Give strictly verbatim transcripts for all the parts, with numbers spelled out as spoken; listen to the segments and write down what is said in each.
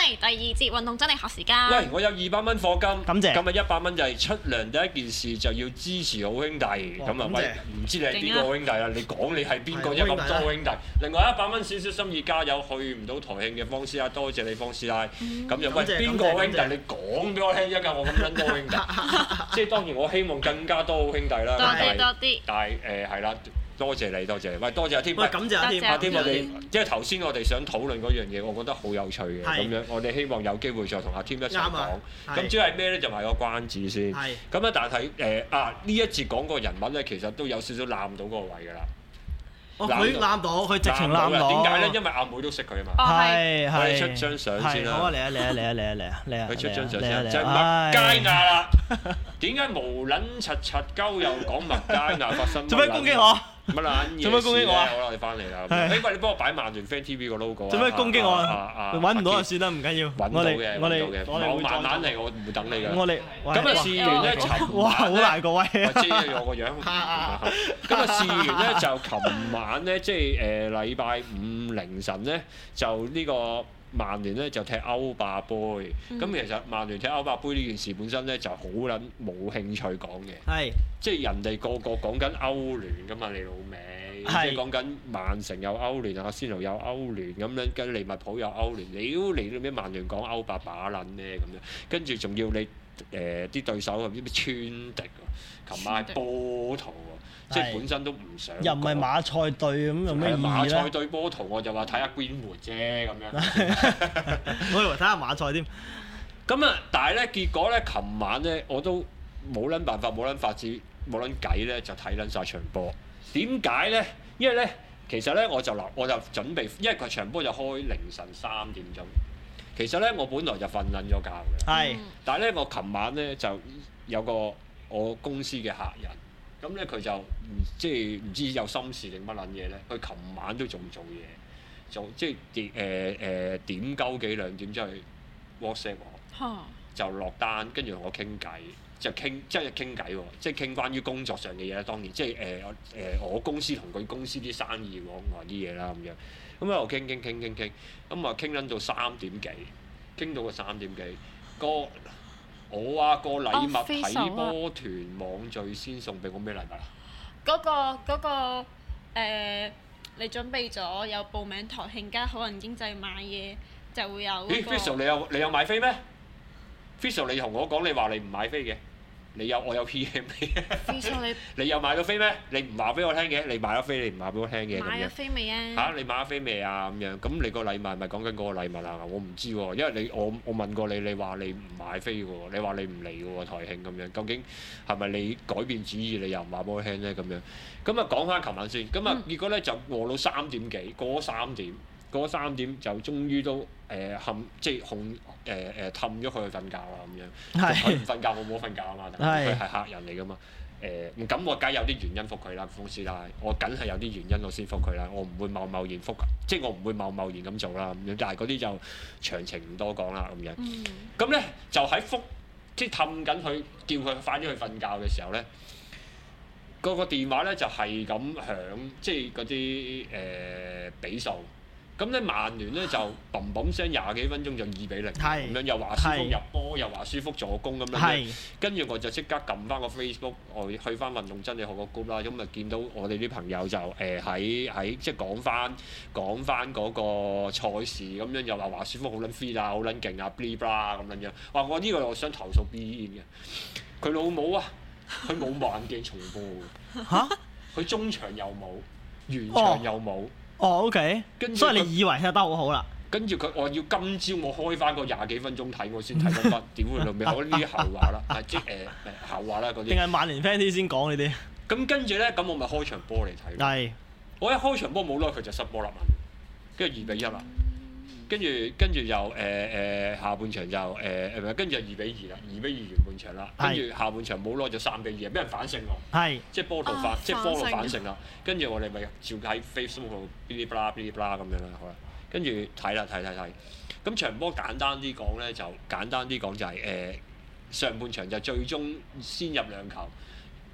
嚟第二節運動真理學時間。 喂，我有二百蚊課金， 感謝。 今日一百蚊就係出糧第一件事就要支持好兄弟，咁啊喂，唔知你係邊個好兄弟啦？你講你係邊個啫？咁多好兄弟。另外一百蚊少少心意加油，去唔到台慶嘅方師奶，多謝你方師奶。咁就喂邊個好兄弟？你講俾我聽一㗎，我咁撚多好兄弟。即係當然我希望更加多好兄弟啦。 多啲多啲。 但係誒係啦。多謝你，多謝你。喂，多謝阿添。 喂，感謝阿添。 阿添，我哋即係頭先我哋想討論嗰樣嘢，我覺得好有趣嘅。咁樣，我哋希望有機會再同阿添一齊講。咁主要係咩咧？就係個關子先。咁咧，但係誒啊呢一節講個人物咧，其實都有少少攬到嗰個位㗎啦。 佢攬到，佢直情攬到。 點解咧？因為阿妹都識佢啊嘛。 係係。 我哋出張相先啦。 好啊！嚟啊嚟啊嚟啊嚟啊嚟啊嚟啊！ 佢出張相先，就係麥佳亞啦。點解無撚柒柒鳩又講麥佳亞發生？ 做咩攻擊我？ 乜撚嘢？ 做咩攻擊我啊？ 好啦，我哋翻嚟啦。誒，喂，你幫我擺曼聯 Fan T V 個 logo 啊！ 做咩攻擊我啊？揾唔到就算啦，唔緊要。 揾到嘅， 我哋我哋我慢慢嚟，我唔會等你嘅。 我哋咁啊，試完咧，尋哇，好大個位。 我知我個樣。咁啊，試完咧就琴晚咧，即係誒禮拜五凌晨咧，就呢個曼聯咧就踢歐霸杯。咁其實曼聯踢歐霸杯呢件事本身咧就好撚冇興趣講嘅。 係。即係人哋個個講緊歐聯㗎嘛，你老味，即係講緊曼城有歐聯，阿仙奴有歐聯咁樣，跟利物浦有歐聯，屌你做咩曼聯講歐霸把撚咧咁樣，跟住仲要你誒啲對手係啲咩川迪喎，琴晚係波圖喎，即係本身都唔想。又唔係馬賽隊咁，有咩意義咧？馬賽隊波圖我就話睇下 Greenwood 啫咁樣， 我以為睇下馬賽添。 咁啊，但係咧結果咧，琴晚咧我都冇撚辦法，冇撚法子。冇撚計咧，就睇撚晒場波。點解咧？因為咧，其實咧，我就嗱，我就準備，因為佢場波就開凌晨三點鐘。其實咧，我本來就瞓撚咗覺嘅。係是。但係咧，我琴晚咧就有個我公司嘅客人，咁咧佢就唔即係唔知有心事定乜撚嘢咧。佢琴晚都仲做嘢，做即係誒誒點鳩幾兩點之後 WhatsApp 我，就落單，跟住同我傾偈。就傾即係傾偈喎，即係傾關於工作上嘅嘢啦。當然即係誒誒我公司同佢公司啲生意往來啲嘢啦咁樣。咁喺度傾傾傾傾傾，咁啊傾撚到三點幾，傾到個三點幾。個我啊個禮物睇波團網聚先送俾我咩禮物啊？ 嗰個嗰個誒，你準備咗有報名台慶加好人經濟買嘢就會有嗰個。 咦 Fisher 你有你有買飛咩？Fisher 你同我講你話你唔買飛嘅，你有我有 P M 你。Fisher 你你有買到飛咩？你唔話俾我聽嘅，你買咗飛你唔話俾我聽嘅咁樣。 買咗飛未啊？ 嚇！你買咗飛未啊？咁樣咁你個禮物係咪講緊嗰個禮物啊？我唔知喎，因為你我我問過你，你話你唔買飛嘅喎，你話你唔嚟嘅喎台慶咁樣，究竟係咪你改變主意？你又唔話俾我聽咧咁樣？咁啊講翻琴晚先，咁啊結果咧就餓到三點幾，過咗三點。嗰三點就終於都誒冚，即係控誒誒氹咗佢去瞓覺啦咁樣。佢唔瞓覺，我冇瞓覺啊嘛。佢係客人嚟噶嘛。誒咁我梗係有啲原因覆佢啦，公司啦，我梗係有啲原因我先覆佢啦。我唔會貿貿然覆，即係我唔會貿貿然咁做啦咁樣。但係嗰啲就詳情唔多講啦咁樣。咁咧、嗯、就喺覆即係氹緊佢，叫佢快啲去瞓覺嘅時候咧，個個電話咧就係咁響，即係嗰啲誒比數。咁咧曼聯咧就砰砰聲廿幾分鐘就二比零咁樣，又話舒福入波，又話舒福助攻咁樣。跟住我就即刻撳翻個 Facebook，我去翻運動真理學個 group 啦。咁啊見到我哋啲朋友就誒喺喺即係講翻講翻嗰個賽事咁樣，又話華舒福好撚 fit 啊，好撚勁啊 blah blah 咁樣樣。話我呢個我想投訴 B N 嘅，佢老母啊，佢冇慢鏡重播嘅。嚇！佢中場又冇，完場又冇。 哦 ，OK，所以你以為踢得好好啦？ 跟住佢，我要今朝我開翻個廿幾分鐘睇，我先睇得乜？屌佢老味，我呢啲後話啦，係即係誒誒後話啦嗰啲。定係曼聯 fans 先講呢啲？咁跟住咧，咁我咪開場波嚟睇。係。我一開場波冇耐，佢就失波啦，跟住二比一啦。跟住跟住就誒誒下半場就誒誒唔係，跟住就二比二啦，二比二完半場啦。跟住下半場冇耐就三比二，俾人反勝喎。係。即係波圖反，即係波圖反勝啦。跟住我哋咪照喺 Facebook 度嗶哩吧啦嗶哩吧啦咁樣啦，好啦。跟住睇啦睇睇睇。咁場波簡單啲講咧，就簡單啲講就係誒上半場就最終先入兩球，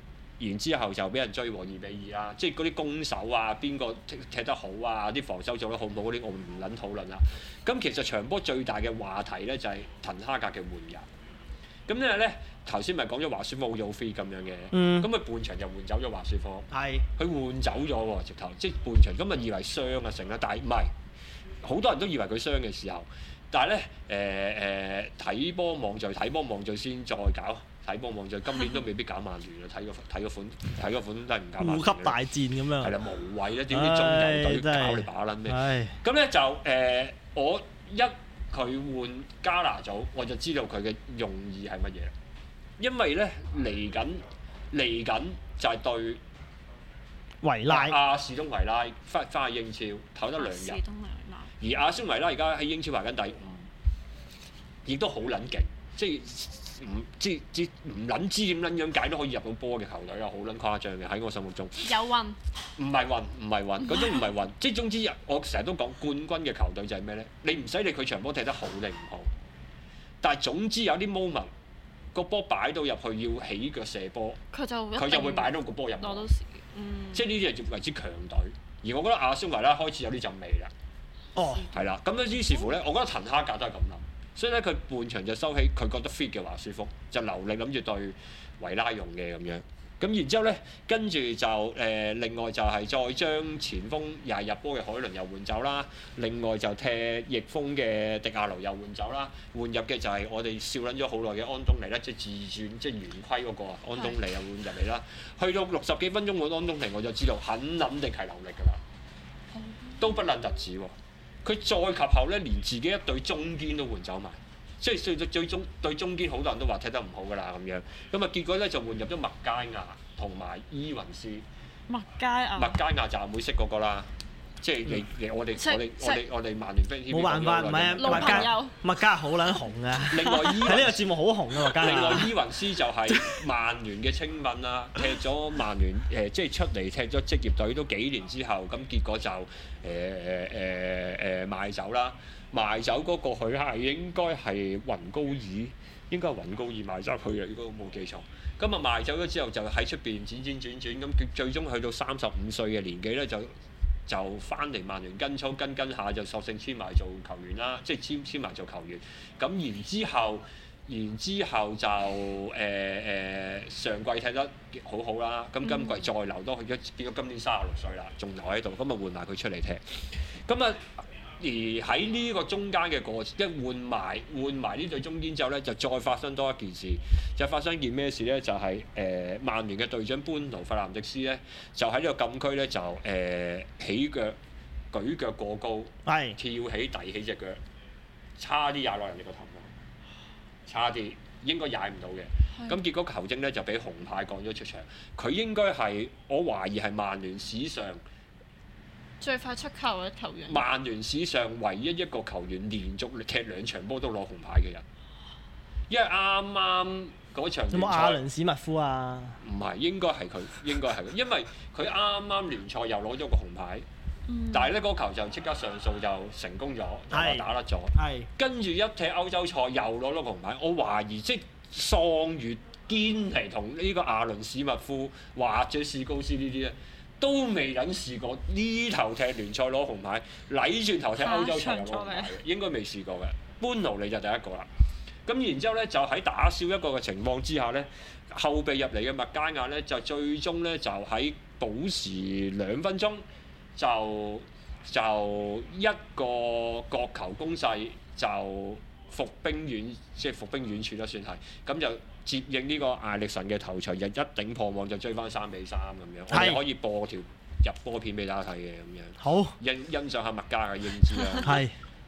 然之後就俾人追和二比二啦。即係嗰啲攻守啊，邊個踢踢得好啊，啲防守做得好唔好嗰啲，我唔撚討論啦。咁其實場波最大嘅話題咧就係滕哈格嘅換人。咁因為咧頭先咪講咗華舒福好有 free 咁樣嘅，咁佢、嗯、半場就換走咗華舒福，係佢是換走咗喎，直頭即係半場咁啊以為傷啊成啦，但係唔係，好多人都以為佢傷嘅時候，但係咧誒誒睇波望罪睇波望罪先再搞。睇波望就今年都未必搞曼聯啦，睇個睇個款睇個款都係唔搞曼聯。護級大戰咁樣。係啦，無謂啦，點知中游隊搞你把撚咩？咁咧就誒、呃，我一佢換加拿祖，我就知道佢嘅用意係乜嘢。因為咧嚟緊嚟緊就係對維拉亞士東維拉翻翻去英超唞得兩日。而亞士東維拉而家喺英超排緊第五，亦都好撚勁，即係。唔知知唔撚知點撚樣解都可以入到波嘅球隊啊，好撚誇張嘅喺我心目中。有運。唔係運，唔係運，嗰種唔係運。即係總之，我成日都講冠軍嘅球隊就係咩咧？你唔使理佢場波踢得好定唔好，但係總之有啲 moment 個波擺到入去要起腳射波，佢就佢就會擺到個波入。攞到時。嗯。即係呢啲係為之強隊，而我覺得亞斯維拉開始有啲陣味啦。哦。係啦，咁樣於是乎咧，我覺得滕哈格都係咁諗。所以咧，佢半場就收起佢覺得 fit 嘅華舒福，就留力諗住對維拉用嘅咁樣。咁然之後咧，跟住就誒、呃，另外就係再將前鋒又係入波嘅海倫又換走啦。另外就踢翼鋒嘅迪亞盧又換走啦。換入嘅就係我哋笑撚咗好耐嘅安東尼啦，即係自轉即係圓規嗰個啊。安東尼又換入嚟啦。去到六十幾分鐘換安東尼，我就知道肯撚定係留力㗎啦，都不撚特止喎。佢再及後咧，連自己一隊中堅都換走埋，即係最最終對中堅好多人都話踢得唔好㗎啦咁樣。咁啊結果咧就換入咗麥佳亞同埋伊雲斯。麥佳亞。麥佳亞就阿妹識嗰個啦，即係你你我哋我哋我哋我哋曼聯 fans 冇辦法，唔係啊，麥佳麥佳好撚紅啊！另外伊喺呢個節目好紅啊麥佳。 另外伊雲斯就係曼聯嘅青訓啦，踢咗曼聯誒，即係出嚟踢咗職業隊都幾年之後，咁結果就。誒誒誒誒賣走啦，賣走嗰個佢係應該係雲高爾，應該係雲高爾賣走佢嘅，如果我冇記錯。咁啊賣走咗之後就喺出邊轉轉轉轉，咁最終去到三十五歲嘅年紀咧，就就翻嚟曼聯跟操跟跟下就索性簽埋做球員啦，即係簽簽埋做球員。咁然之後。然之後就誒誒、呃呃、上季踢得好好啦，咁今季再留多佢，變咗今年三十六歲啦，仲留喺度，咁啊換埋佢出嚟踢，咁啊而喺呢個中間嘅過程，一換埋換埋呢隊中堅之後咧，就再發生多一件事，就發生件咩事咧？就係、是、誒、呃、曼聯嘅隊長班奴費南迪斯咧，就喺呢個禁區咧就誒、呃、起腳舉腳過高，係跳起遞起隻腳，差啲踩落人哋個頭。差啲應該踩唔到嘅，咁結果球證咧就俾紅牌趕咗出場。佢應該係我懷疑係曼聯史上最快出球嘅球員。 曼聯史上唯一一個球員連續踢兩場波都攞紅牌嘅人，因為啱啱嗰場有冇阿倫史密夫啊？ 唔係，應該係佢，應該係佢，因為佢啱啱聯賽又攞咗個紅牌。嗯、但係咧嗰球就即刻上訴就成功咗，就話打甩咗。跟住一踢歐洲賽又攞咗紅牌，我懷疑即係喪越堅尼同呢個阿倫史密夫或者史高斯呢啲咧，都未撚試過呢頭踢聯賽攞紅牌，禮轉頭踢歐洲賽又攞紅牌，應該未試過嘅。班奴你就第一個啦。咁然之後咧就喺打少一個嘅情況之下咧，後備入嚟嘅麥佳亞咧就最終咧就喺補時兩分鐘。就就一個角球攻勢就伏兵遠，即係伏兵遠處啦，算係咁就接應呢個艾力神嘅頭槌，就一頂破網就追翻三比三咁樣。是我哋可以播條入波片俾大家睇嘅咁樣。好欣欣賞下麥佳嘅英姿啦。係。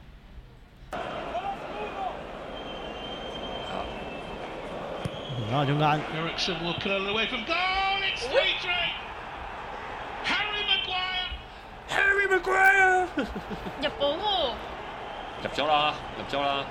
啊，中間。 Harry Maguire 入波喎！ 入咗啦，入咗啦！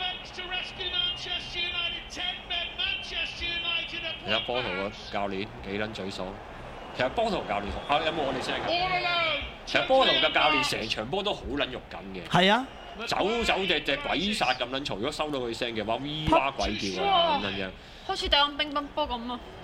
其實波圖個教練幾撚沮喪，其實波圖教練好啊，有冇我哋聲㗎？其實波圖嘅教練成場波都好撚肉緊嘅。係啊，走走趯趯鬼殺咁撚嘈，如果收到佢聲嘅話，咿哇鬼叫啊咁樣樣。 好似打緊乒乓波咁啊！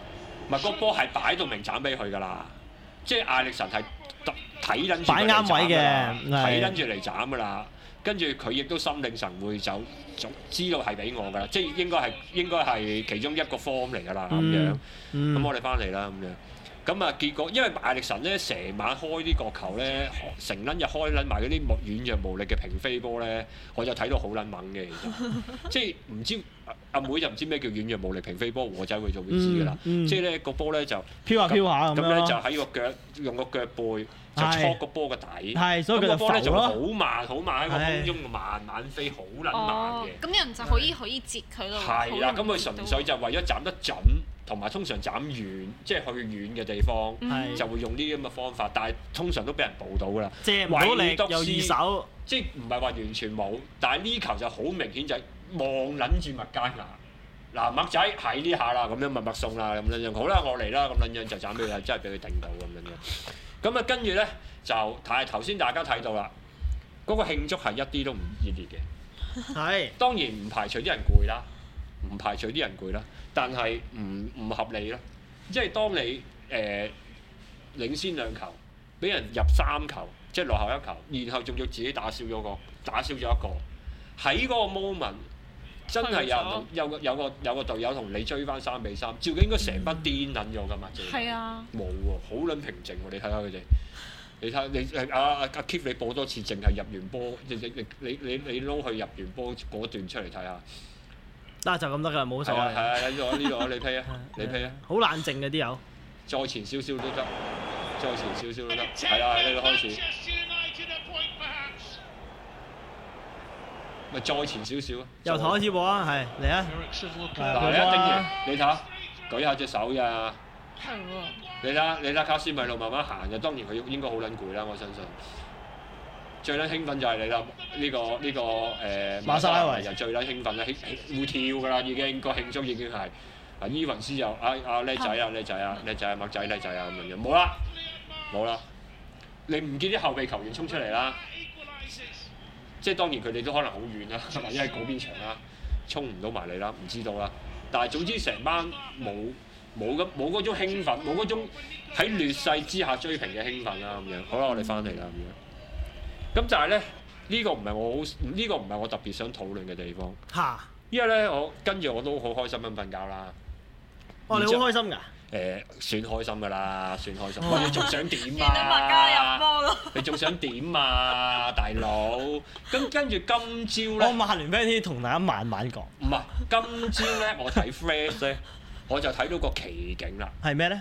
唔係個波係擺到明斬俾佢㗎啦，即係艾力神係睇緊住擺啱位嘅， 睇緊住嚟斬㗎啦。跟住佢亦都心領神會就總知道係俾我㗎啦，即係應該係應該係其中一個 form 嚟㗎啦咁樣。咁、嗯嗯、我哋翻嚟啦咁樣。咁啊結果因為艾力神咧成晚開啲角球咧，成撚日開撚埋嗰啲軟弱無力嘅平飛波咧，我就睇到好撚猛嘅其實。即係唔知阿妹就唔知咩叫軟弱無力平飛波，我仔會就會知㗎啦。嗯嗯、即係咧個波咧就飄下飄下咁樣。 咁咧就喺個腳用個腳背。就戳個波個底， 所以佢就波咧就好慢好慢喺個空中慢慢飛，好撚慢嘅。 咁人就可以可以截佢咯。 係啦，咁佢純粹就為咗斬得準，同埋通常斬遠，即係去遠嘅地方，就會用呢啲咁嘅方法。但係通常都俾人捕到㗎啦。 借唔到力又二手， 即係唔係話完全冇，但係呢球就好明顯就係望撚住麥加牙。嗱麥仔喺呢下啦，咁樣默默送啦，咁樣樣好啦，我嚟啦，咁樣樣就斬俾佢，真係俾佢頂到咁樣樣。咁啊，跟住咧就睇頭先大家睇到啦，嗰、那個慶祝係一啲都唔熱烈嘅。係是當然唔排除啲人攰啦，唔排除啲人攰啦，但係唔唔合理咯。即係當你誒、呃、領先兩球，俾人入三球，即係落後一球，然後仲要自己打少咗個，打少咗一個，喺嗰個 moment 真係有有個有個有個隊友同你追翻三比三，照計應該成班癲撚咗㗎嘛？係啊，冇喎，好撚平靜喎！你睇下佢哋，你睇你阿阿阿 Keep 你播多次，淨係入完波，你你你你你撈去入完波嗰段出嚟睇下。嗱就咁得㗎，冇所謂。係啊係啊，呢度呢度你批啊，你批啊。好冷靜嘅啲友。再前少少都得，再前少少都得。係啊，喺呢度開始。咪再前少少啊！由頭開始播啊，係嚟啊！嗱，你一定完，你睇下，舉下隻手咋？係喎。你睇下，你睇卡斯米路慢慢行嘅，當然佢應該好撚攰啦，我相信。最撚興奮就係你啦，呢個呢個誒馬沙拉維就最撚興奮啦，會跳㗎啦，已經個慶祝已經係啊伊雲斯又啊啊叻仔啊叻仔啊叻仔啊麥仔叻仔啊咁樣樣，冇啦冇啦，你唔見啲後備球員衝出嚟啦？即係當然佢哋都可能好遠啦，或者喺嗰邊場啦，衝唔到埋嚟啦，唔知道啦。但係總之成班冇冇咁冇嗰種興奮，冇嗰種喺劣勢之下追平嘅興奮啦咁樣。好啦，我哋翻嚟啦咁樣。咁就係咧，呢個唔係我好，呢個唔係我特別想討論嘅地方。嚇！因為咧，我跟住我都好開心咁瞓覺啦。哦，你好開心㗎？誒，算開心㗎啦，算開心。你仲想點啊？見到麥加入波咯！你仲想點啊，大佬？咁跟住今朝咧，我曼聯 fans 同大家慢慢講。唔係，今朝咧我睇 Flash 咧，我就睇到個奇景啦。係咩咧？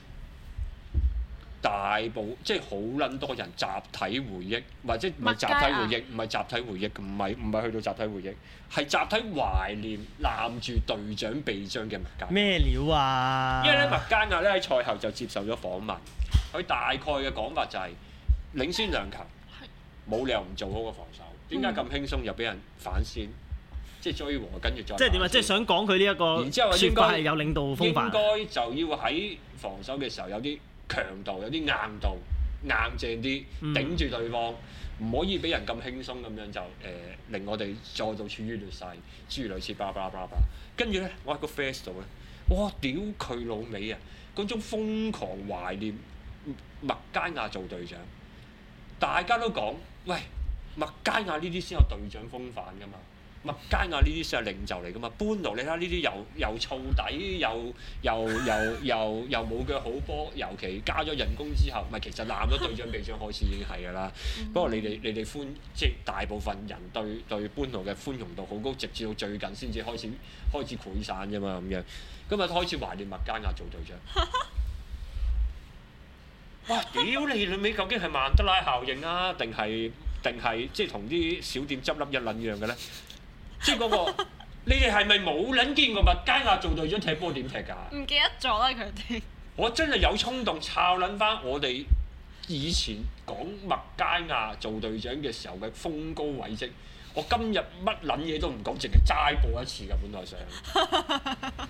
大部即係好撚多人集體回憶，或者唔係集體回憶，唔係集體回憶，唔係唔係去到集體回憶，係集體懷念攬住隊長臂章嘅麥加。咩料啊？因為咧麥加亞咧喺賽後就接受咗訪問，佢大概嘅講法就係、是、領先兩球，冇理由唔做好個防守，點解咁輕鬆又俾人反先？嗯、即係追和跟住再。即係點啊？即係想講佢呢一個。然之後應該係有領導風範。應該就要喺防守嘅時候有啲強度，有啲硬度，硬淨啲，頂住對方，唔、嗯、可以俾人咁輕鬆咁樣就誒、呃、令我哋再度處於劣勢，諸如類似巴拉巴拉巴拉。跟住咧，我喺個 face 度咧，哇！屌佢老味啊！嗰種瘋狂懷念麥加亞做隊長，大家都講喂，麥加亞呢啲先有隊長風範㗎嘛。麥加亞呢啲先係領袖嚟㗎嘛，班奴你睇下呢啲又又燥底，又又又又又冇腳好波，尤其加咗人工之後，咪其實攬咗隊長臂章開始已經係㗎啦。嗯、不過你哋你哋寬即係大部分人對對班奴嘅寬容度好高，直至到最近先至開始開始潰散啫嘛咁樣。今日開始懷念麥加亞做隊長。哇！屌你老味，究竟係曼德拉效應啊，定係定係即係同啲小店執笠一撚樣嘅咧？即係嗰個，你哋係咪冇撚見過麥加亞做隊長踢波點踢㗎？唔記得咗啦佢哋。我真係有衝動抄撚翻我哋以前講麥加亞做隊長嘅時候嘅風高偉績。我今日乜撚嘢都唔講，淨係齋播一次㗎，本來想。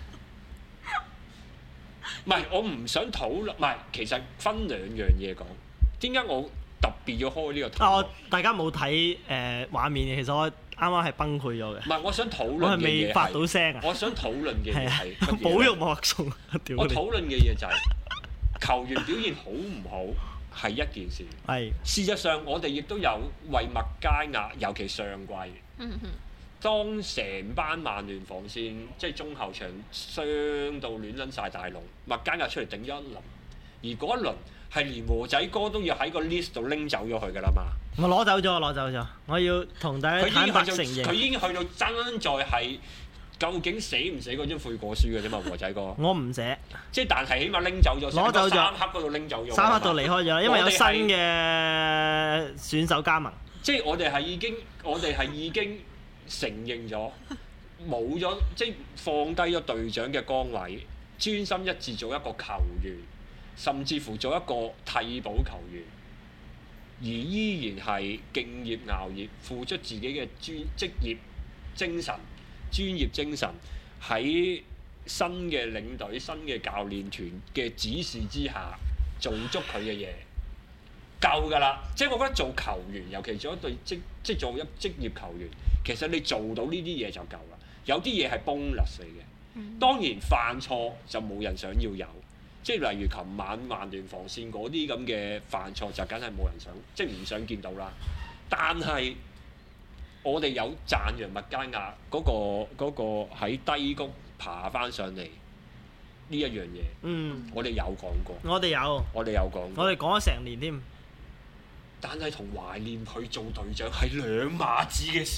唔係，我唔想討論。唔係，其實分兩樣嘢講。點解我特別要開呢個題？啊！我大家冇睇誒畫面嘅，其實我啱啱係崩潰咗嘅。 唔係，我想討論嘅嘢係。 我係未發到聲啊！ 我想討論嘅嘢係乜嘢？ 保育莫送。 我討論嘅嘢就係、是、球員表現好唔好係一件事。係。事實上，我哋亦都有為麥佳亞，尤其上季，嗯、哼當成班曼聯防線即係中後場傷到亂撚晒大龍，麥佳亞出嚟頂一輪，而嗰一輪係連和仔哥都要喺個 list 度拎走咗佢㗎啦嘛。我攞走咗，攞走咗。我要同大家坦白承認，佢已經去到爭在係究竟寫唔寫嗰張悔過書嘅啫嘛，和仔哥。我唔寫。即係但係起碼拎走咗，攞走咗。三刻嗰度拎走咗。三刻度離開咗，因為有新嘅選手加盟。即係我哋係已經，我哋係已經承認咗冇咗，即係放低咗隊長嘅崗位，專心一致做一個球員，甚至乎做一個替補球員。而依然係敬業熬業，付出自己嘅專職業精神、專業精神，喺新嘅領隊、新嘅教練團嘅指示之下，做足佢嘅嘢，夠㗎啦！即係我覺得做球員，尤其做一隊職，即係做一職業球員，其實你做到呢啲嘢就夠啦。有啲嘢係 bonus 嚟嘅，當然犯錯就冇人想要有。即係例如琴晚曼聯防線嗰啲咁嘅犯錯就梗係冇人想，即係唔想見到啦。但係我哋有讚揚麥佳亞嗰個嗰個喺低谷爬翻上嚟呢一樣嘢。嗯，我哋有講過。我哋有。我哋有講過。我哋講咗成年添。但係同懷念佢做隊長係兩碼子嘅事。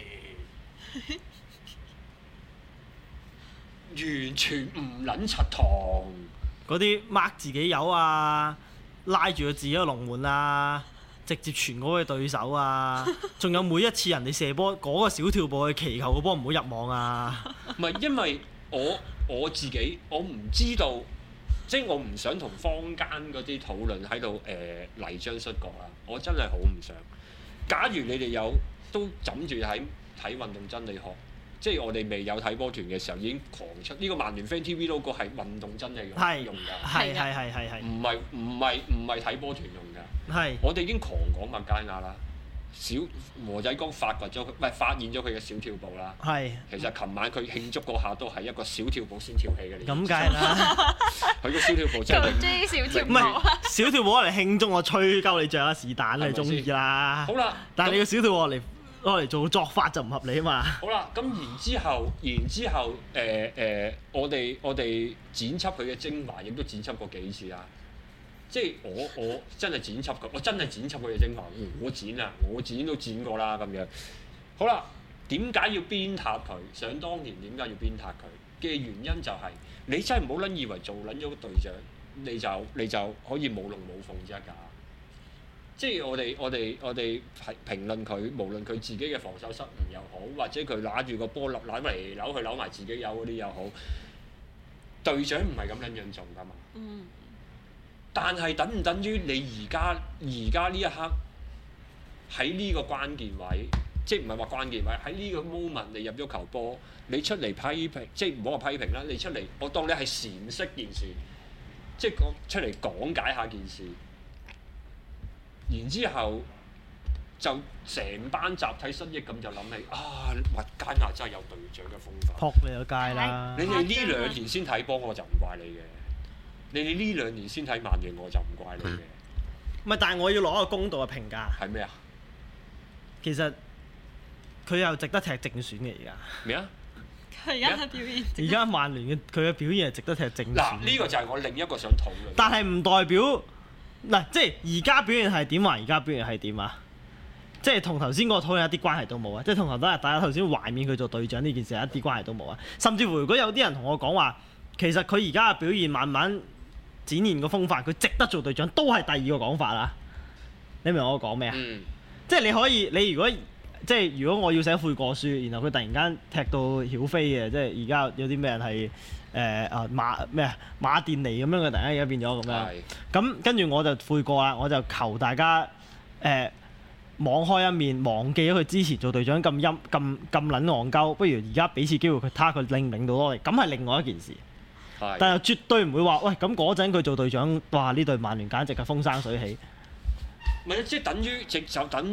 完全唔撚柒堂。嗰啲 mark 自己友啊，拉住佢自己個龍門啊，直接傳嗰個對手啊，仲有每一次人哋射波嗰、嗰個小跳步去祈求個波唔好入網啊！唔係因為我我自己我唔知道，即係我唔想同坊間嗰啲討論喺度誒泥漿摔角啊！我真係好唔想。假如你哋有都枕住喺睇運動真理學。即係我哋未有睇波團嘅時候已經狂出呢、呢個曼聯 fan T V logo 係運動真理用用㗎，係係係係係，唔係唔係唔係睇波團用㗎，係我哋已經狂講麥佳亞啦，小和仔哥發掘咗佢，唔係發現咗佢嘅小跳步啦，係其實琴晚佢慶祝嗰下都係一個小跳步先跳起嘅，咁梗係啦，佢個小跳步真係小跳步，唔係小跳步嚟慶祝我吹鳩你著啊是但你中意啦，好啦，但係你個小跳步嚟。攞嚟做作法就唔合理啊嘛！好啦，咁然之後，然之後，誒、呃、誒、呃，我哋我哋剪輯佢嘅精華，亦都剪輯過幾次啦。即係我我真係剪輯佢，我真係剪輯佢嘅精華，我剪啊，我剪都剪過啦咁樣。好啦，點解要鞭撻佢？想當年點解要鞭撻佢嘅原因就係、是、你真係唔好撚以為做撚咗個隊長，你就你就可以冇龍冇鳳啫㗎。即係我哋我哋我哋係評論佢，無論佢自己嘅防守失誤又好，或者佢揦住個波扭嚟扭去扭埋自己有嗰啲又好，隊長唔係咁樣樣做㗎嘛。嗯。但係等唔等於你而家而家呢一刻喺呢個關鍵位，即係唔係話關鍵位喺呢個 moment 你入咗球波，你出嚟批評，即係唔好話批評啦，你出嚟我當你係闡釋件事，即係講出嚟講解下件事。然之後就成班集體失憶咁就諗起啊，麥佳亞真係有隊長嘅風範。撲你個街啦！你哋呢兩年先睇波我就唔怪你嘅，你哋呢兩年先睇曼聯我就唔怪你嘅。唔係，但係我要攞個公道嘅評價。係咩啊？其實佢又值得踢正選嘅而家。咩啊？佢而家嘅表現。而家曼聯嘅佢嘅表現係值得踢正選。嗱，呢個就係我另一個想討論。但係唔代表。嗱，即係而家表現係點話？而家表現係點啊？即係同頭先嗰個討論一啲關係都冇啊！即係同頭嗰日大家頭先懷緬佢做隊長呢件事一啲關係都冇啊！甚至乎如果有啲人同我講話，其實佢而家嘅表現慢慢展現個風範，佢值得做隊長，都係第二個講法啦。你明我講咩啊？嗯、即係你可以，你如果即係如果我要寫悔過書，然後佢突然間踢到曉飛嘅，即係而家有啲咩人係？誒啊、呃、馬咩啊馬甸尼咁樣嘅，突然間而家變咗咁樣，咁跟住我就悔過啦，我就求大家誒、呃、網開一面，忘記咗佢之前做隊長咁陰咁咁撚戇鳩，不如而家俾次機會佢，睇下佢領唔領到落嚟，咁係另外一件事。是但係絕對唔會話，喂咁嗰陣佢做隊長，哇呢隊曼聯簡直係風生水起。唔係即係等於直就等於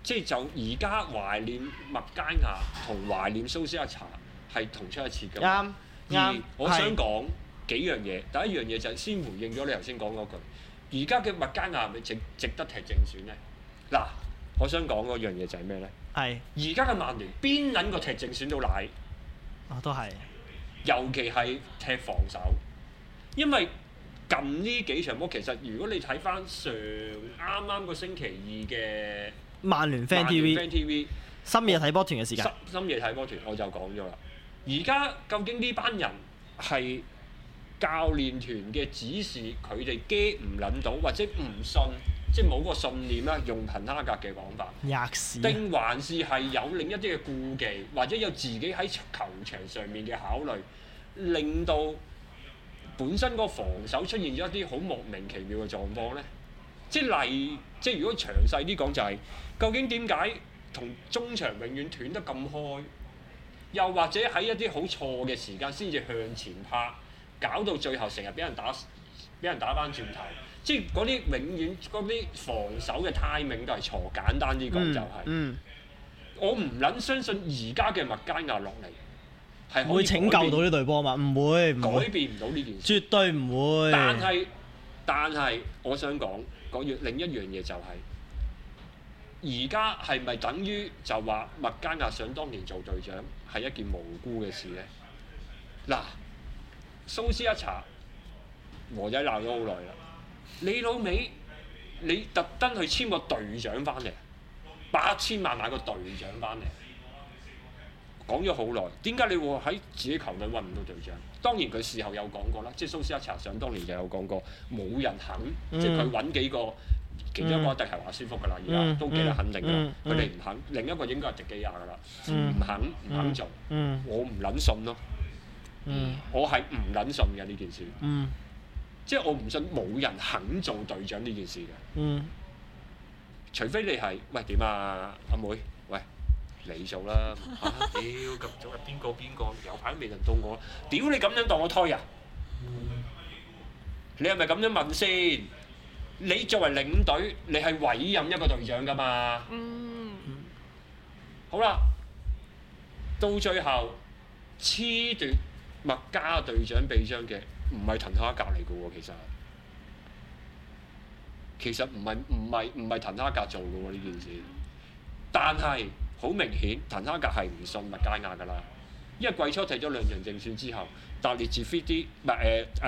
即係就而家懷念麥佳亞同懷念蘇斯克查係同出一轍㗎嘛。 啱啱。 我想講幾樣嘢，第一樣嘢就係先回應咗你頭先講嗰句。而家嘅麥佳亞係咪值值得踢正選咧？嗱，我想講嗰樣嘢就係咩咧？ 係。 而家嘅曼聯邊撚個踢正選到奶？ 啊，都係。 尤其係踢防守，因為近呢幾場波其實如果你睇翻上啱啱個星期二嘅曼聯 Fan T V， Fan T V 深夜睇波團嘅時間。 深夜睇波團我就講咗啦。而家究竟呢班人係教練團嘅指示，佢哋驚唔撚到，或者唔信，即係冇個信念啦。用滕哈格嘅講法，定還是係有另一啲嘅顧忌，或者有自己喺球場上面嘅考慮，令到本身個防守出現咗一啲好莫名其妙嘅狀況咧？即係例，即係如果詳細啲講就係、是，究竟點解同中場永遠斷得咁開？又或者喺一啲好錯嘅時間先至向前拍，搞到最後成日俾人打，俾人打翻轉頭。即係嗰啲永遠嗰啲防守嘅 timing 都係錯。簡單啲講就係、是，嗯嗯、我唔撚相信而家嘅麥佳亞落嚟係可以會拯救到呢隊波嘛？唔會，唔會改變唔到呢件事。 絕對唔會。 但係但係，我想講講另一樣嘢就係、是。而家係咪等於就話麥佳亞想當年做隊長係一件無辜嘅事咧？嗱，蘇斯克查和仔鬧咗好耐啦，你老味，你特登去簽個隊長翻嚟，八千萬買個隊長翻嚟，講咗好耐，點解你會喺自己球隊揾唔到隊長？當然佢事後有講過啦，即係蘇斯克查想當年就有講過，冇人肯，嗯、即係佢揾幾個。其中一個一定係華舒福㗎啦，而家、嗯、都幾得肯定㗎啦。佢哋唔肯，另一個應該係迪基亞㗎啦，唔、嗯、肯唔肯做，嗯、我唔撚信咯。嗯、我係唔撚信嘅呢件事，嗯、即係我唔信冇人肯做隊長呢件事嘅。嗯、除非你係喂點啊，阿妹，喂你做啦嚇！屌咁早啊，邊個邊個有排都未輪到我，屌你咁樣當我推啊？嗯、你係咪咁樣問先？你作為領隊，你係委任一個隊長㗎嘛？嗯。好啦，到最後褫奪麥佳隊長臂章嘅唔係滕哈格嚟㗎喎，其實其實唔係唔係唔係滕哈格做㗎喎呢件事，但係好明顯滕哈格係唔信麥佳亞㗎啦，因為季初踢咗兩場正選之後。達列治 Fidi 唔係誒誒誒誒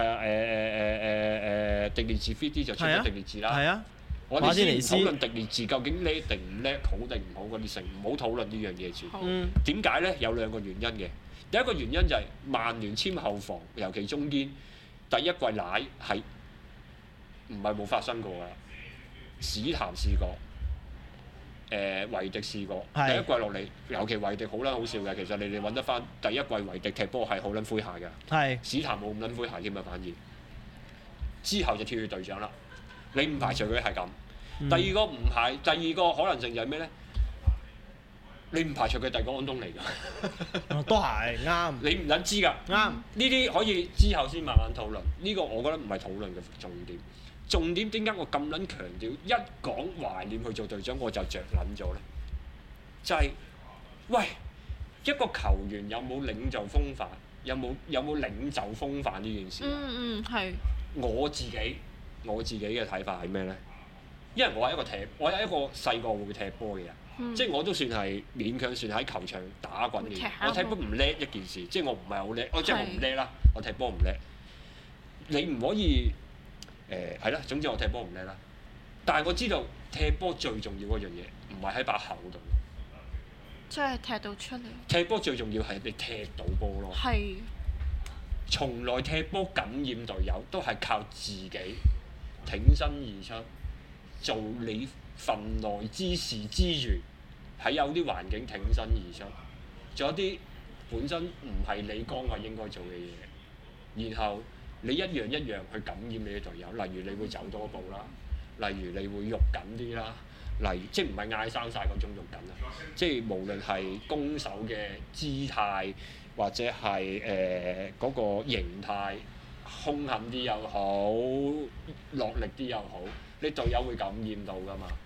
誒誒迪列治 Fidi 就出咗迪列治啦。係啊。我哋先唔討論迪列治究竟叻定唔叻，好定唔好嗰啲成，唔好討論呢樣嘢住。嗯。點解咧？有兩個原因嘅。第一個原因就係曼聯簽後防，尤其中堅，第一季奶係唔係冇發生過㗎？史譚試過。誒、呃、維迪試過，是第一季落嚟，尤其維迪好撚好笑嘅。其實你哋揾得翻第一季維迪踢波係好撚詼諧嘅，是史譚冇咁撚詼諧添啊，反而之後就跳去隊長啦。你唔排除佢係咁。嗯、第二個唔排，第二個可能性就係咩咧？你唔排除佢第二個安東尼㗎。 都係啱。你唔撚知㗎。啱。呢啲可以之後先慢慢討論。呢、這個我覺得唔係討論嘅重點。重點點解我咁撚強調？一講懷念去做隊長，我就着撚咗咧。就係、是，喂，一個球員有冇領袖風範，有冇有冇領袖風範呢件事？ 嗯嗯，係。 我自己我自己嘅睇法係咩咧？因為我係一個踢，我係一個細個會踢波嘅人，嗯、即係我都算係勉強算喺球場打滾嘅。我踢波唔叻一件事，即係我唔係好叻，我即係我唔叻啦，我踢波唔叻。你唔可以。誒係啦，總之我踢波唔叻啦，但係我知道踢波最重要嗰樣嘢唔係喺把口度， 即係踢到出嚟。 踢波最重要係你踢到波咯。係。從來踢波感染隊友都係靠自己挺身而出，做你份內之事之餘，喺有啲環境挺身而出，做一啲本身唔係你崗位應該做嘅嘢，然後。你一樣一樣去感染你嘅隊友，例如你會走多步啦，例如你會喐緊啲啦，例如即係唔係嗌生晒嗰種喐緊啊，即係無論係攻守嘅姿態或者係誒嗰個形態，兇狠啲又好，落力啲又好，你隊友會感染到㗎嘛。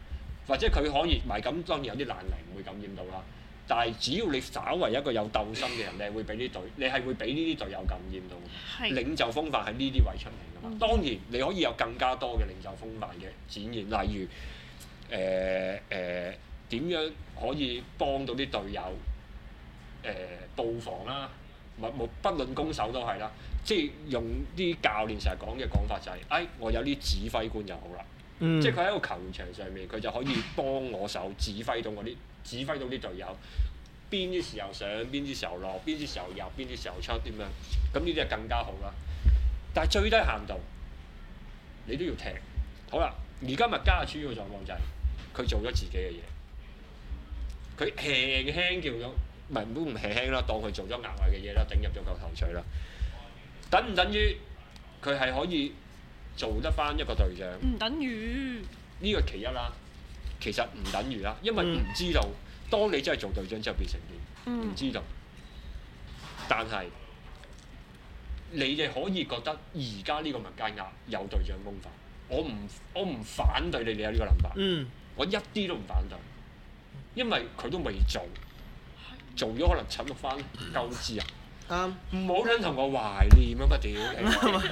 或者佢可以唔係咁，當然有啲爛泥唔會感染到啦。但係只要你稍為一個有鬥心嘅人，你係會俾啲隊，你係會俾呢啲隊友感染到。係。領袖風範係呢啲位出嚟㗎嘛。嗯、當然你可以有更加多嘅領袖風範嘅展現，例如誒誒點樣可以幫到啲隊友誒、呃、佈防啦，冇冇不論攻守都係啦。即係用啲教練成日講嘅講法就係、是，哎，我有啲指揮官就好啦。嗯、即係佢喺個球場上面，佢就可以幫我手指揮到我啲指揮到啲隊友，邊啲時候上，邊啲時候落，邊啲時候入，邊啲時候出點樣。咁呢啲係更加好啦。但係最低限度，你都要踢。好啦，而家麥加嘅主要狀況就係、是、佢做咗自己嘅嘢，佢輕輕叫咗，唔係都唔輕輕啦，當佢做咗額外嘅嘢啦，頂入咗個頭槌啦。等唔等於佢係可以做得翻一個隊長？ 唔等於呢個其一啦，其實唔等於啦，因為唔知道，當你真係做隊長之後變成點，唔、嗯、知道。但係你哋可以覺得而家呢個麥加亞有隊長風範，我唔我唔反對你哋有呢個諗法，嗯、我一啲都唔反對，因為佢都未做，做咗可能蠢到翻鳩知啊！啱，唔好撚同我懷念啊嘛屌你！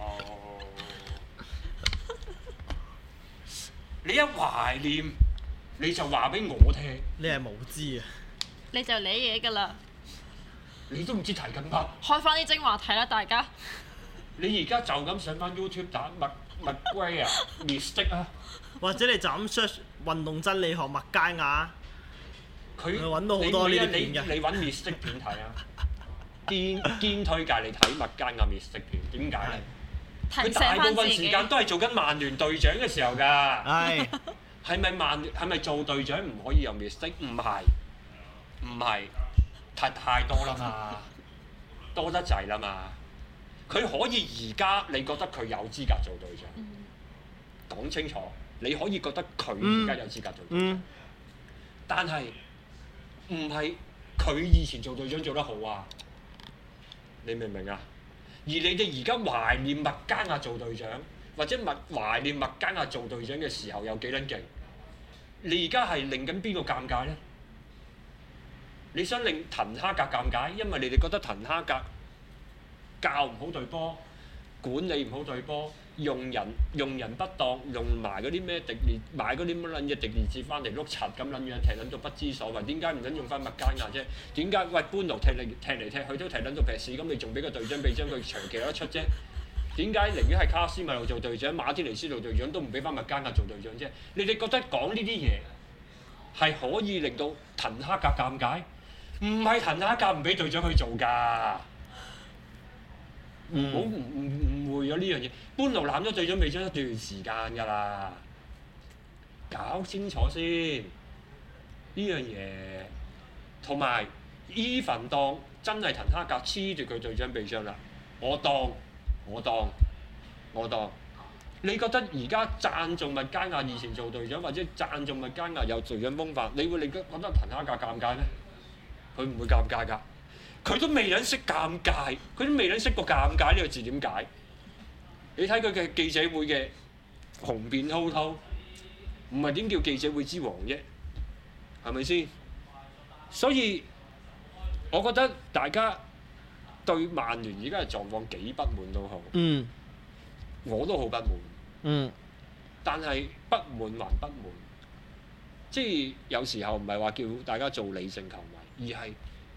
你一懷念，你就話俾我聽。 你係無知啊！ 你就理嘢㗎啦！ 你都唔知提緊乜？ 開翻啲精華睇啦，大家！ 你而家就咁上翻 YouTube 打麥麥龜啊 Mystic 啊， 或者你就咁 search 運動真理學麥加亞，佢揾到好多呢啲片嘅。 你揾 Mystic 片睇啊！堅堅推介你睇麥加亞 Mystic 片，點解咧？佢大部分時間都係做緊曼聯隊長嘅時候㗎。係。係咪曼聯係咪做隊長唔可以有 Mystic？唔係，唔係，太太多啦嘛，多得滯啦嘛。佢可以而家你覺得佢有資格做隊長，講、嗯、清楚。你可以覺得佢而家有資格做隊長，嗯嗯、但係唔係佢以前做隊長做得好啊？你明唔明啊？而你哋而家懷念麥加亞做隊長，或者麥懷念麥加亞做隊長嘅時候有幾撚勁？你而家係令緊邊個尷尬咧？你想令滕哈格尷尬，因為你哋覺得滕哈格教唔好隊波，管理唔好隊波，用人用人不當，用埋嗰啲咩迪列買嗰啲乜撚嘢迪列治翻嚟碌柒咁撚樣踢撚到不知所謂，點解唔撚用翻麥加亞啫？點解喂班奴踢嚟踢嚟踢去都踢撚到劈屎，咁你仲俾個隊長臂章佢長期有得出啫？點解寧願係卡斯米路做隊長，馬天尼斯做隊長都唔俾翻麥加亞做隊長啫？你哋覺得講呢啲嘢係可以令到滕哈格尷尬？唔係滕哈格唔俾隊長去做㗎，唔好唔唔誤會咗呢樣嘢。班奴攬咗隊長臂章一段時間㗎啦，搞清楚先呢樣嘢。同埋伊凡當真係滕哈格黐住佢隊長臂章啦，我當我當我當。你覺得而家讚頌麥加亞以前做隊長，或者讚頌麥加亞有隊長風範，你會令覺得滕哈格尷尬咩？佢唔會尷尬㗎，佢都未撚識尷尬，佢都未撚識過尷尬呢個字點解？你睇佢嘅記者會嘅雄辯滔滔，唔係點叫記者會之王啫？係咪先？所以我覺得大家對曼聯而家嘅狀況幾不滿都好，嗯，我都好不滿，嗯，但係不滿還不滿，即係有時候唔係話叫大家做理性球迷。而係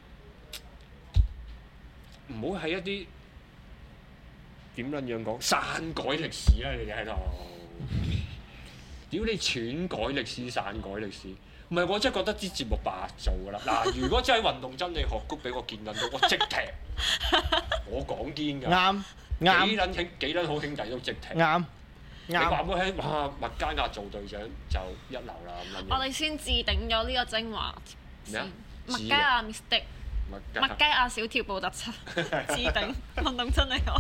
唔好喺一啲點撚樣講篡改歷史啦！你哋喺度，屌你篡改歷史、篡改歷史，唔係我真係覺得啲節目白做㗎啦！嗱，如果真係運動真理學谷俾我見撚到，我即踢，我講堅㗎，啱啱幾撚兄幾撚好兄弟都即踢，啱。你話俾我聽，哇！麥加亞做隊長就一流啦咁樣。 我哋先置頂咗呢個精華。 咩啊？ 麥加亞 Mystic，麥加亞小跳步特輯，置頂運動真理學。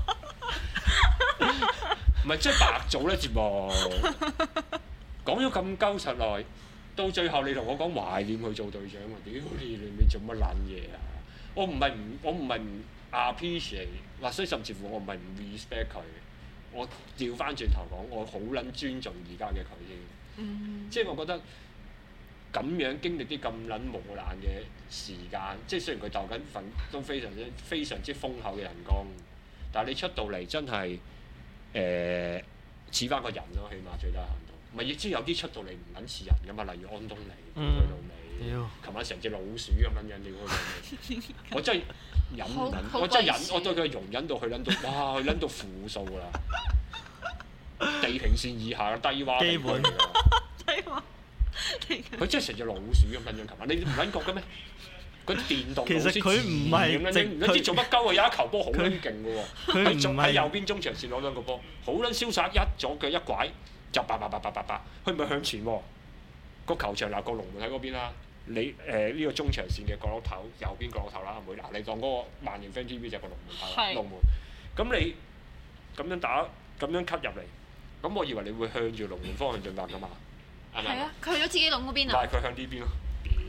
唔係即係白做咧節目，講咗咁鳩實耐，到最後你同我講懷念佢做隊長喎，屌你你你做乜撚嘢啊？我唔係唔我唔係唔 appreciate，或者甚至乎我唔係唔 respect 佢，我調翻轉頭講，我好撚尊重而家嘅佢添。嗯、即係我覺得咁樣經歷啲咁撚磨難嘅時間，即係雖然佢鬥緊份都非常之非常之豐厚嘅人工，但係你出到嚟真係誒似翻個人咯，起碼最低限度。唔係亦知有啲出到嚟唔撚似人噶嘛，例如安東尼，佢老味，琴晚成隻老鼠咁樣樣，屌佢老味！我真係忍唔忍？我真係忍，我對佢容忍到去撚到，哇！去撚到負數啦，地平線以下嘅低窪地區嚟㗎。 低窪。 佢真係成隻老鼠咁樣樣，琴晚你唔撚覺嘅咩？嗰啲電動老鼠其實佢唔係咁樣樣，唔知做乜鳩啊！有一球波好撚勁嘅喎， 佢唔係喺右邊中場線攞兩個波，好撚瀟灑，一左腳一拐就叭叭叭叭叭叭，佢唔係向前喎，個球場嗱個龍門喺嗰邊啦，你誒呢個中場線嘅角落頭，右邊角落頭啦，阿妹嗱你當嗰個萬年 fan T V 就係個龍門牌，龍門，咁你咁樣打咁樣吸入嚟，咁我以為你會向住龍門方向進發㗎嘛？ 係啊，佢去咗自己籠嗰邊啊！ 但係佢向呢邊咯，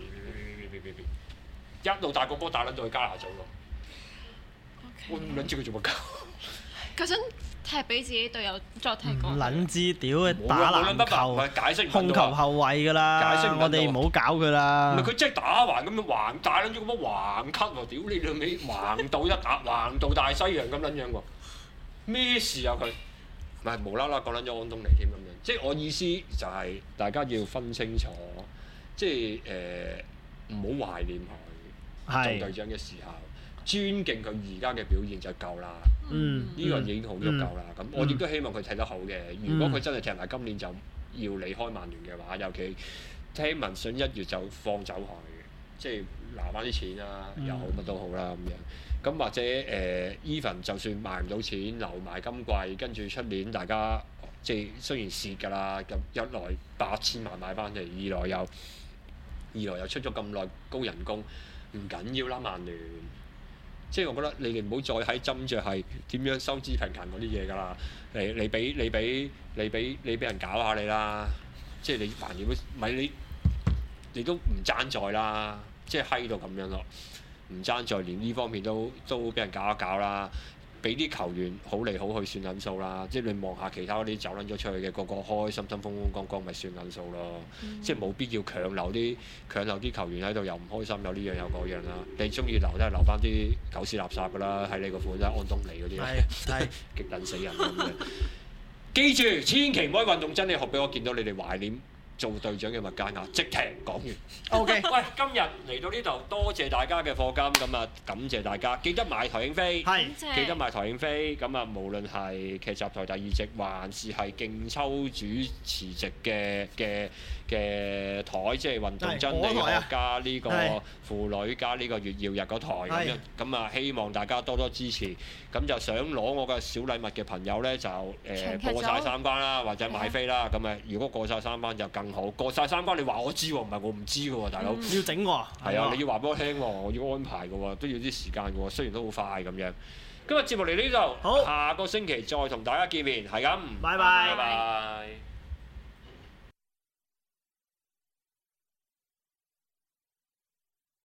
一路大個波打撚到去加拿祖咯。我唔撚知佢做乜搞。 佢想踢俾自己隊友再踢過。 唔撚知屌嘅打籃球， 解釋控球後衞㗎啦。 解釋唔到。 我哋唔好搞佢啦。 唔係佢真係打橫咁樣橫打撚咗個波橫咳喎！屌你老味橫到一打橫到大西洋咁撚樣喎！咩事啊佢？唔係無啦啦講撚咗安東尼添咁樣，即係我意思就係大家要分清楚，即係誒唔好懷念佢做隊長嘅時候，尊敬佢而家嘅表現就夠啦。 嗯， 呢個已經好足夠啦。咁、嗯、我亦都希望佢踢得好嘅。如果佢真係踢埋今年就要離開曼聯嘅話，尤其聽聞想一月就放走佢，即係拿翻啲錢啦，又好乜都好啦咁樣。咁或者誒 even 就算賣唔到錢，留埋今季，跟住出年大家即係雖然蝕㗎啦，咁一來八千萬買翻嚟，二來又二來又出咗咁耐高人工，唔緊要啦，曼聯。即係我覺得你哋唔好再喺斟酌係點樣收支平衡嗰啲嘢㗎啦。你你俾你俾你俾你俾人搞下你啦。即係你還要唔係你你都唔爭在啦。即係閪到咁樣咯。唔爭在連呢方面都都俾人搞一搞啦，俾啲球員好嚟好去算撚數啦，即係你望下其他嗰啲走撚咗出去嘅個個開開心心風風光光咪算撚數咯，嗯、即係冇必要強留啲強留啲球員喺度又唔開心有呢樣有嗰樣啦，你中意留都係留翻啲狗屎垃圾㗎啦，喺你個款啦，安東尼嗰啲，係極撚死人咁樣。記住，千祈唔可以運動真理學俾我見到你哋懷念做隊長嘅麥佳亞，即停講完。O K， 喂，今日嚟到呢度，多謝大家嘅課金，咁啊感謝大家，記得買台慶飛， 係記得買台慶飛，咁啊無論係劇集台第二席，還是係競抽主持席嘅嘅嘅台，即係運動真理學加呢個婦女加呢個月曜日嗰台咁樣，咁啊希望大家多多支持。咁就想攞我嘅小禮物嘅朋友咧，就誒過晒三關啦，或者買飛啦。咁誒，如果過晒三關就更好。過晒三關你話我知喎，唔係我唔知嘅喎，大佬。 要整喎。 係啊，你要話俾我聽喎，我要安排嘅喎，都要啲時間嘅喎。雖然都好快咁樣。今日節目嚟呢度，好，下個星期再同大家見面，係咁。 拜拜。 拜拜。